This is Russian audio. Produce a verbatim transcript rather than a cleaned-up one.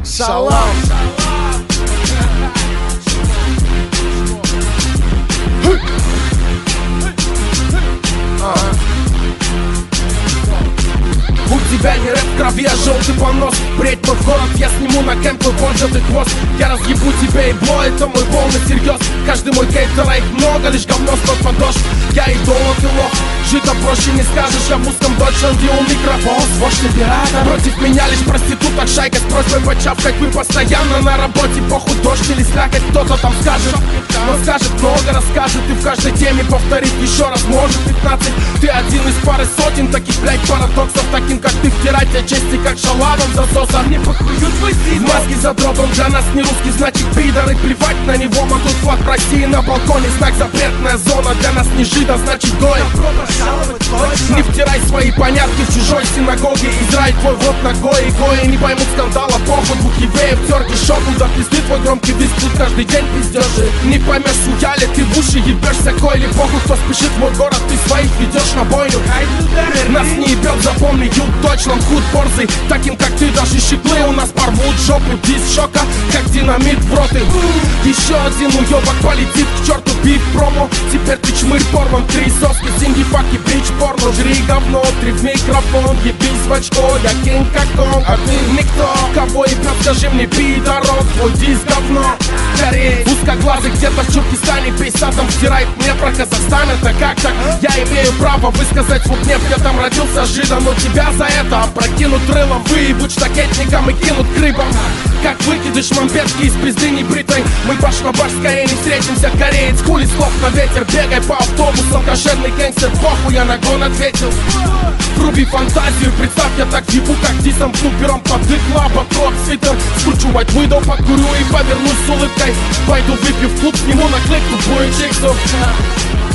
Шалам. У тебя не рэп в крови, а желтый понос. Бредь мой город, я сниму на кемп твой поджатый хвост. Я разъебу тебе ебло, это мой полный серьез. Каждый мой кейтер, а их много, лишь говно стоит под дождь. Я идол, а ты лох, жить-то проще не скажешь. Я в узком дочь, где у микрофон вождь оператор. Против меня лишь проституток, шайка с просьбой почавкать. Вы постоянно на работе, похуй дождь или слякоть. Кто-то там скажет, но скажет много, расскажет. И в каждой теме повторит еще раз, может пятнадцать. Ты один из пары сотен таких, блядь, парадоксов. Таким как ты, втирать о чести, как шалавом засоса. Мне похую твой стиль. Маски за дробом, для нас не русский, значит пидоры. Плевать на него, могут флаг в России на балконе. Знак запретная зона, для нас не жида, значит гой. Не втирай свои понятки в чужой синагоге. Израиль твой в рот ногой, и гои не поймут скандала. Похуй двух евреев, терки шоку. Да пизды твой громкий визг, тут каждый день пиздешь. Не поймешь, судья ли ты в уши ебешься, кой или похуй, кто спешит в мой город. Ты своих ведешь на бойню. Нас не ебет, запомни, ют точно худ борзый. Таким как ты даже щеглы у нас порвут жопу. Дис шока, как динамит в роты. Еще один уебок полетит к черту, биф промо. Теперь ты чмырь порван, три соски, синги, факи, бич, порно. Жри говно, три в микрофон, ебись в очко. Я кинг как он, а ты никто. Кого ебет, скажи мне, пидорок, твой дис говно. Скорее, узкоглазый где-то в Чуркистане пейсатом втирает мне про Казахстан. Это как так? Я имею право высказать свой гнев. Я там родился жидом, но тебя за это опрокинут рылом, выебут штакетником и кинут к рыбам. Как выкидыш мамбетки из пизды небритой. Мы баш на баш, скорее не встретимся. Кореец, хули слов на ветер. Бегай по автобусам, кошерный гангстер. Похуй, я на гон ответил. Вруби фантазию, представь, я так ебу, как дисом. Клубером подык, лаба, крок, свитер. Скручу white widow, покурю и повернусь с улыбкой. Пойду выпью в клуб, сниму наклейку, бою чиксов.